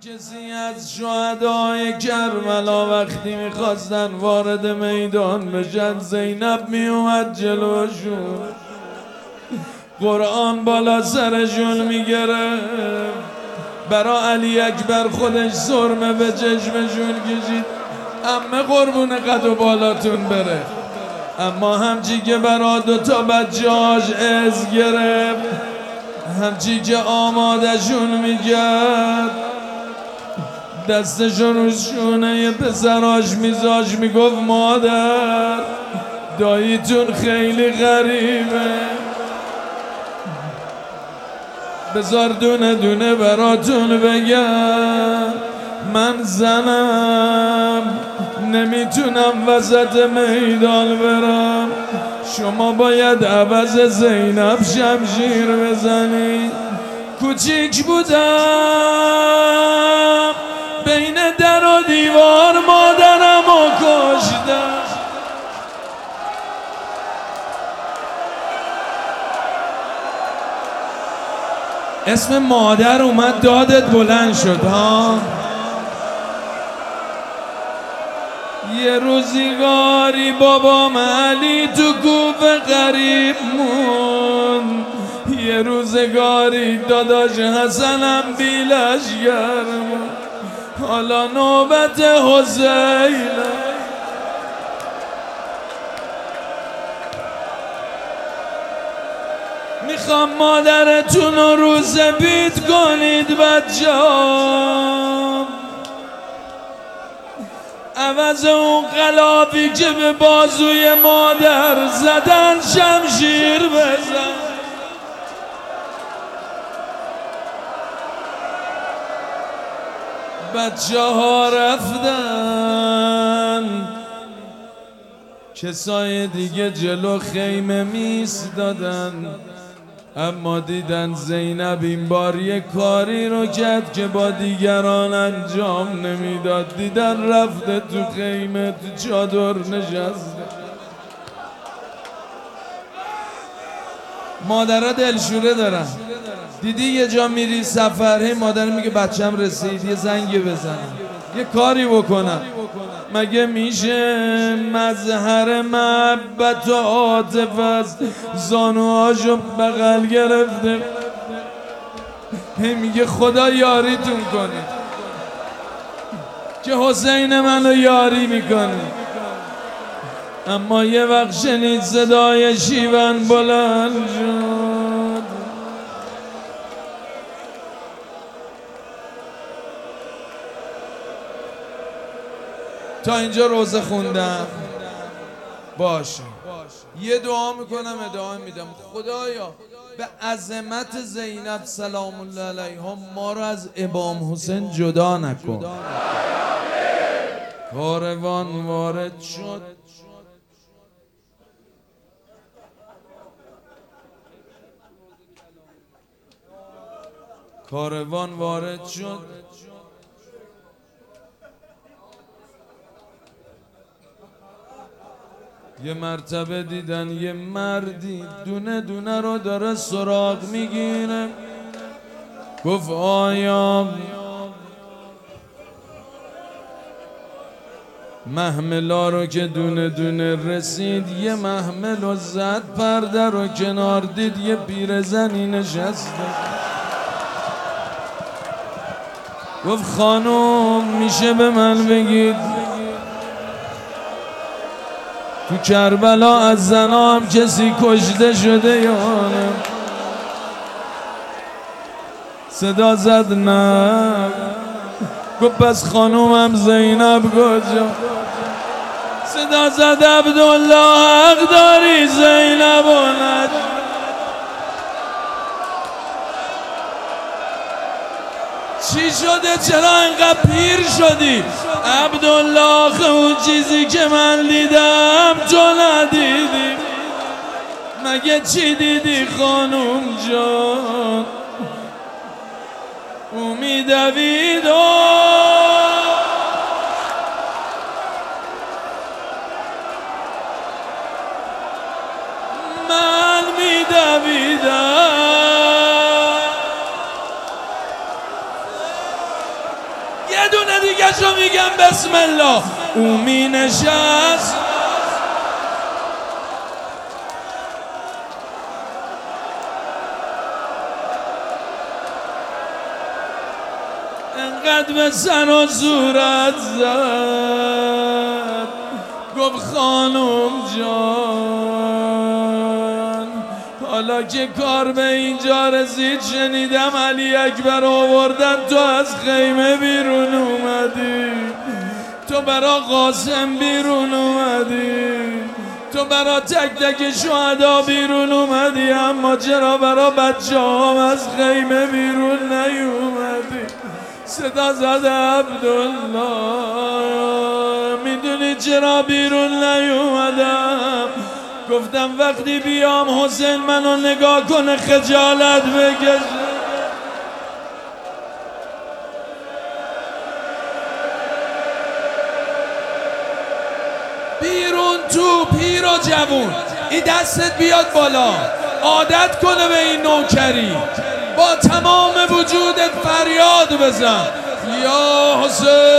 کسی از شهدای کربلا وقتی میخواستن وارد میدان بشن زینب میومد جلوشون، قرآن بالا سرشون میگرفت، برا علی اکبر خودش سرمه به چشمشون کشید، عمه قربون قد و بالاتون بره. اما همچی که برا دوتا بچه‌هاش عز گرفت، همچی که آمادشون میکرد، دستشون رو شونه پسراش میذاش، میگفت مادر داییتون خیلی غریبه، بذار دونه دونه براتون بگم، من زنم نمیتونم وسط میدان برم، شما باید عوض زینب شمشیر بزنی. کوچیک بودم بین در و دیوار مادرم رو کشتم، اسم مادر اومد دادت بلند شد ها. یه روزگاری بابام علی تو کوفه غریب مون، یه روزگاری داداش حسنم بیلشگر مون، حالا نوبت حسینه. میخوام مادرتون رو روز بیت کنید بچه‌ها، عوض اون غلافی که به بازوی مادر زدن شمشیر بزن. بچه‌ها رفتن، کسای دیگه جلو خیمه میستادن، اما دیدن زینب این بار یه کاری رو کرد که با دیگران انجام نمیداد. دیدن رفته تو خیمه تو چادر نشسته. مادرها دلشوره دارن، دیدی یه جا میری سفر، مادر میگه بچم رسید یه زنگی بزنم یه کاری بکنم. مگه میشه مظهر محبت و عاطفه است، زانوهاشو بغل گرفته میگه خدا یاریتون کنه که حسین منو یاری میکنه. اما یه وقت شنید صدای شیون بلند شد، تا اینجا روزه خوندم باشه، یه دعا میکنم ادامه میدم. خدایا به عظمت زینب سلام الله علیها ما رو از امام حسین جدا نکن. کاروان وارد شد، کاروان وارد شد، یه مرتبه دیدن یه مردی دونه دونه رو داره سراغ میگیره. گفت آیا محملا رو که دونه دونه رسید، یه محمل و زد، پرده رو کنار دید یه پیرزنی نشسته. گفت خانم میشه به من بگید تو کربلا از زنا هم کسی کشته شده یا نه؟ صدا زد نه. گفت پس خانومم زینب کجا؟ صدا زد عبدالله حق داری زینب و نج. چی شده چرا اینقدر پیر شدی؟ عبدالله اون چیزی که من دیدم تو ندیدی. مگه چی دیدی خانوم جان؟ او میدوید من میدویدم. یه دونه دیگه شو میگم بسم الله. او می نشست انقدر به سر و صورت زد، گفت خانم جان حالا که کار به اینجا رسید، شنیدم علی اکبر آوردن، تو از خیمه بیرون اومدی، تو برا قاسم بیرون اومدی، تو برا تک تک شهدا بیرون اومدی، اما چرا برا بچه هم از خیمه بیرون نیومدی؟ صدا زد عبدالله میدونی چرا بیرون نیومدم؟ گفتم وقتی بیام حسین منو نگاه کنه خجالت بکشه. بیرون تو پیر و جوون، این دستت بیاد بالا، عادت کنه به این نوکری، با تمام وجودت فریاد بزن یا حسین.